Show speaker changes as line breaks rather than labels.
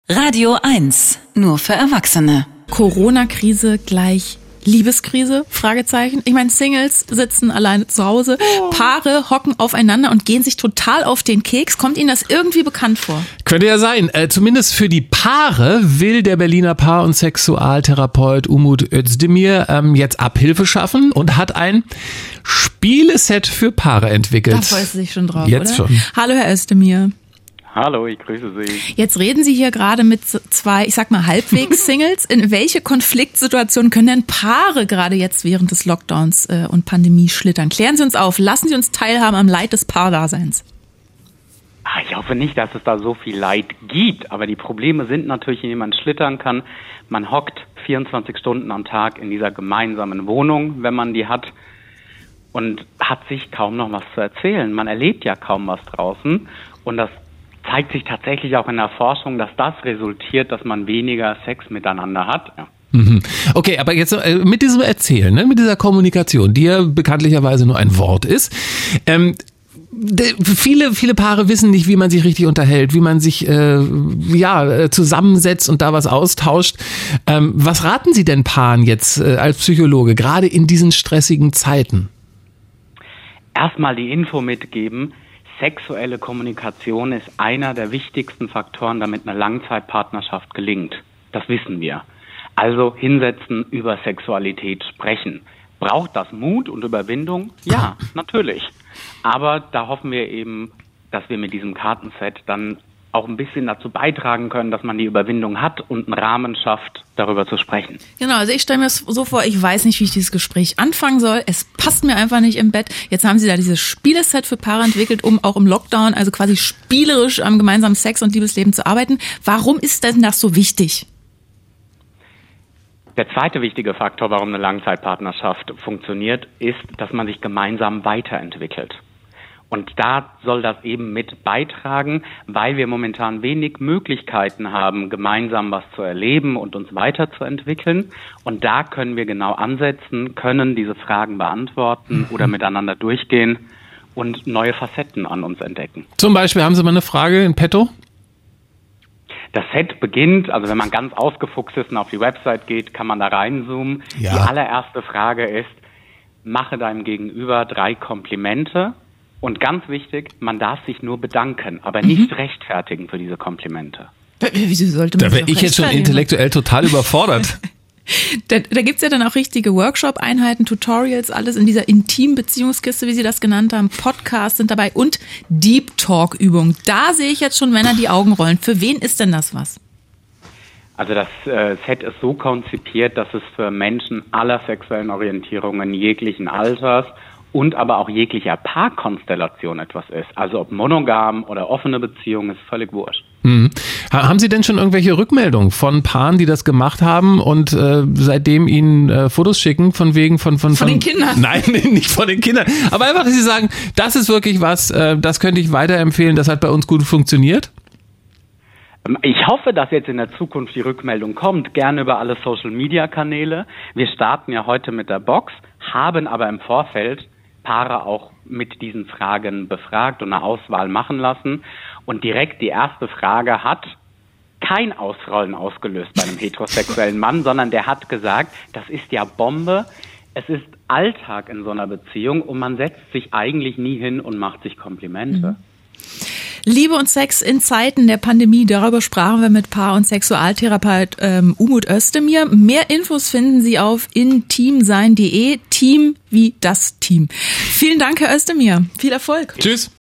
Radio 1, nur für Erwachsene.
Corona-Krise gleich Liebeskrise? Fragezeichen. Ich meine, Singles sitzen alleine zu Hause, Paare hocken aufeinander und gehen sich total auf den Keks. Kommt Ihnen das irgendwie bekannt vor?
Könnte ja sein. Zumindest für die Paare will der Berliner Paar- und Sexualtherapeut Umut Özdemir jetzt Abhilfe schaffen und hat ein Spieleset für Paare entwickelt.
Da freust du dich schon drauf,
jetzt
oder?
Schon.
Hallo, Herr Özdemir.
Hallo, ich grüße Sie.
Jetzt reden Sie hier gerade mit zwei, ich sag mal, Halbwegs-Singles. In welche Konfliktsituationen können denn Paare gerade jetzt während des Lockdowns und Pandemie schlittern? Klären Sie uns auf, lassen Sie uns teilhaben am Leid des Paardaseins.
Ich hoffe nicht, dass es da so viel Leid gibt, aber die Probleme sind natürlich, indem man schlittern kann. Man hockt 24 Stunden am Tag in dieser gemeinsamen Wohnung, wenn man die hat, und hat sich kaum noch was zu erzählen. Man erlebt ja kaum was draußen, und das zeigt sich tatsächlich auch in der Forschung, dass das resultiert, dass man weniger Sex miteinander hat. Ja.
Okay, aber jetzt mit diesem Erzählen, ne, mit dieser Kommunikation, die ja bekanntlicherweise nur ein Wort ist, viele Paare wissen nicht, wie man sich richtig unterhält, wie man sich zusammensetzt und da was austauscht. Was raten Sie denn Paaren jetzt als Psychologe, gerade in diesen stressigen Zeiten?
Erstmal die Info mitgeben. Sexuelle Kommunikation ist einer der wichtigsten Faktoren, damit eine Langzeitpartnerschaft gelingt. Das wissen wir. Also hinsetzen, über Sexualität sprechen. Braucht das Mut und Überwindung? Ja, natürlich. Aber da hoffen wir eben, dass wir mit diesem Kartenset dann auch ein bisschen dazu beitragen können, dass man die Überwindung hat und einen Rahmen schafft, darüber zu sprechen.
Genau, also ich stelle mir das so vor, ich weiß nicht, wie ich dieses Gespräch anfangen soll. Es passt mir einfach nicht im Bett. Jetzt haben Sie da dieses Spieleset für Paare entwickelt, um auch im Lockdown, also quasi spielerisch am gemeinsamen Sex- und Liebesleben zu arbeiten. Warum ist denn das so wichtig?
Der zweite wichtige Faktor, warum eine Langzeitpartnerschaft funktioniert, ist, dass man sich gemeinsam weiterentwickelt. Und da soll das eben mit beitragen, weil wir momentan wenig Möglichkeiten haben, gemeinsam was zu erleben und uns weiterzuentwickeln. Und da können wir genau ansetzen, können diese Fragen beantworten oder miteinander durchgehen und neue Facetten an uns entdecken.
Zum Beispiel, haben Sie mal eine Frage in petto?
Das Set beginnt, also wenn man ganz ausgefuchst ist und auf die Website geht, kann man da reinzoomen. Ja. Die allererste Frage ist, mache deinem Gegenüber 3 Komplimente. Und ganz wichtig, man darf sich nur bedanken, aber nicht rechtfertigen für diese Komplimente.
Wieso sollte man
da wäre ich jetzt schon intellektuell total überfordert.
Da gibt's ja dann auch richtige Workshop-Einheiten, Tutorials, alles in dieser Intim-Beziehungskiste, wie Sie das genannt haben. Podcasts sind dabei und Deep Talk-Übungen. Da sehe ich jetzt schon Männer die Augen rollen. Für wen ist denn das was?
Also das Set ist so konzipiert, dass es für Menschen aller sexuellen Orientierungen jeglichen Alters und aber auch jeglicher Paarkonstellation etwas ist. Also ob monogam oder offene Beziehung, ist völlig wurscht.
Haben Sie denn schon irgendwelche Rückmeldungen von Paaren, die das gemacht haben und seitdem Ihnen Fotos schicken von wegen von
den Kindern?
Nein, nicht von den Kindern. Aber einfach, dass Sie sagen, das ist wirklich was, das könnte ich weiterempfehlen, das hat bei uns gut funktioniert?
Ich hoffe, dass jetzt in der Zukunft die Rückmeldung kommt, gerne über alle Social-Media-Kanäle. Wir starten ja heute mit der Box, haben aber im Vorfeld Paare auch mit diesen Fragen befragt und eine Auswahl machen lassen. Und direkt die erste Frage hat kein Ausrollen ausgelöst bei einem heterosexuellen Mann, sondern der hat gesagt, das ist ja Bombe, es ist Alltag in so einer Beziehung und man setzt sich eigentlich nie hin und macht sich Komplimente.
Liebe und Sex in Zeiten der Pandemie, darüber sprachen wir mit Paar- und Sexualtherapeut Umut Özdemir. Mehr Infos finden Sie auf intimsein.de, Team wie das Team. Vielen Dank, Herr Özdemir. Viel Erfolg.
Tschüss.